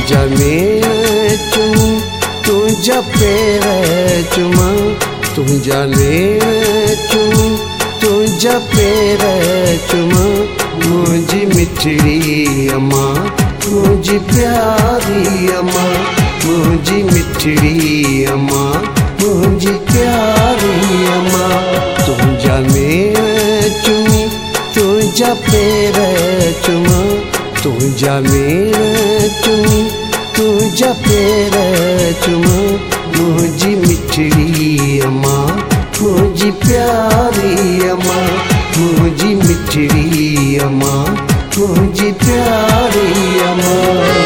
तुझा मेर चुमी तुझा पेर चुमा तुझा मेर चुमी तुझा पेर चुमा मुझी मिठड़ी अम्मा मुझी प्यारी अम्मा मुझी मिठड़ी अम्मा मुझी प्यारी अम्मा तुझा मेर चुमी तुझा पेर चुमा तुझा मेर चुमी तुझा पेर चुमा मुझी मिठड़ी अम्मा मुझी प्यारी अम्मा मुझी मिठड़ी अम्मा मुझी प्यारी अम्मा।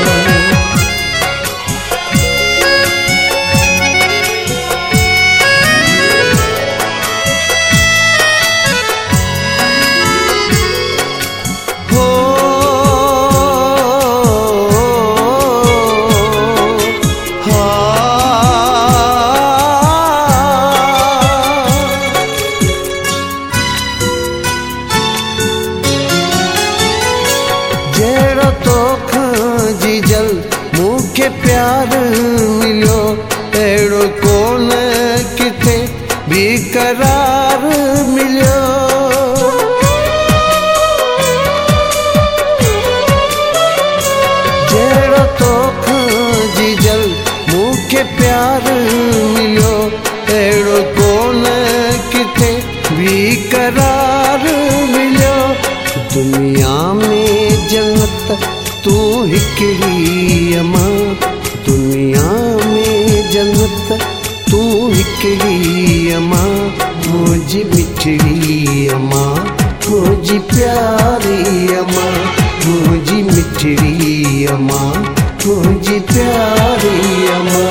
जहिड़ो तोखां जी जल मूंखे प्यार मिलियो अहिड़ो कोन किथे बि करार मिलियो। जहिड़ो तोखां जी जल मूंखे प्यार मिलियो अहिड़ो कोन किथे बि करार मिलियो। दुनिया में जन्नत तू हिकड़ी अम्मा दुनिया में जन्नत तू हिकड़ी अम्मा मुझी मिठड़ी अम्मा मुझी प्यारी अम्मा मुझी मिठड़ी अम्मा मुझी प्यारी अम्मा।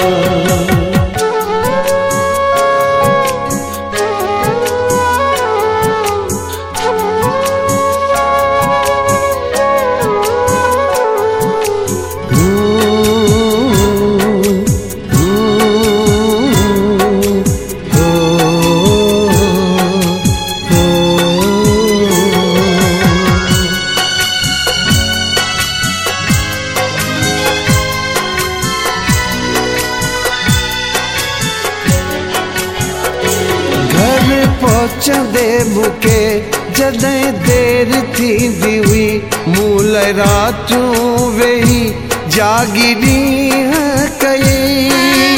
पहुंचंदे मूंखे जॾहिं देरि थींदी हुई मूं लाइ रातियूं वेही जागी ॾींहं कई।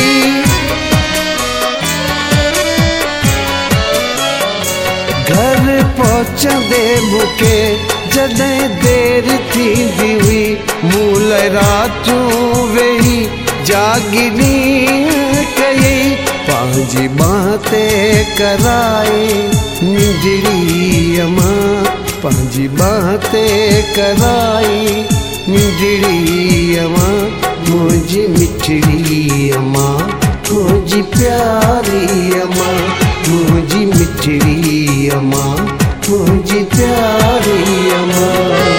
घर पहुंचंदे मूंखे जॾहिं देरि थींदी हुई मूं लाइ रातियूं वेही जागी ॾींहं कई। पंहिंजी बांह ते कराए निंढड़ी अम्मा पंहिंजी बांह ते कराए निंढड़ी अम्मा मुझी मिठड़ी अम्मा मुझी प्यारी अम्मा मुझी मिठड़ी अम्मा मुझी प्यारी अम्मा।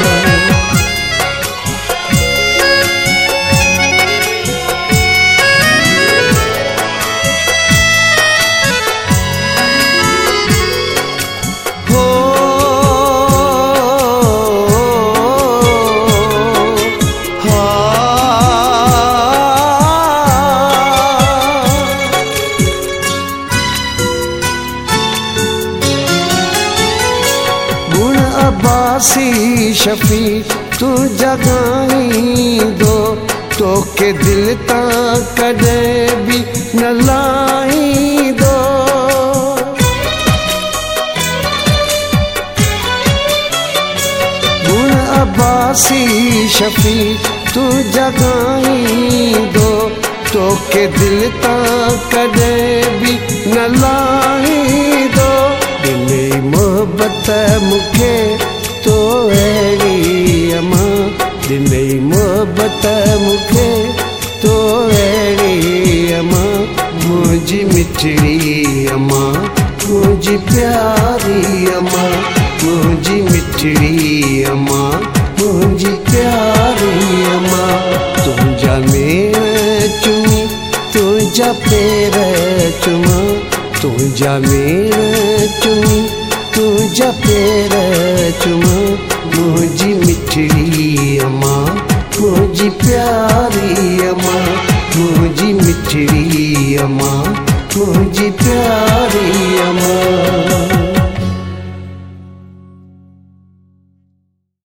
अब्बासी शफी तू जगाईंदो तोखे दिल तां कॾहिं बि न लाहींदो। गुण अब्बासी शफी तू जगाईंदो तोखे दिल तां कॾहिं बि न लाहींदो। दिली मोहबत मूंखे तो अहिड़ी अम्मा दिली मोहबत मूंखे तो अहिड़ी अम्मा मुझी मिठड़ी अम्मा मुझी प्यारी अम्मा मुझी मिठड़ी अम्मा मुझी प्यारी अम्मा। तुझा मेर चुमी तुझा पेर चुमा तुझा मेर चुमी तुझा पेर चुमा मुझी मिठड़ी अम्मा मुझी प्यारी प्यारी अम्मा, मुझी मिठड़ी अम्मा, मुझी प्यारी अम्मा।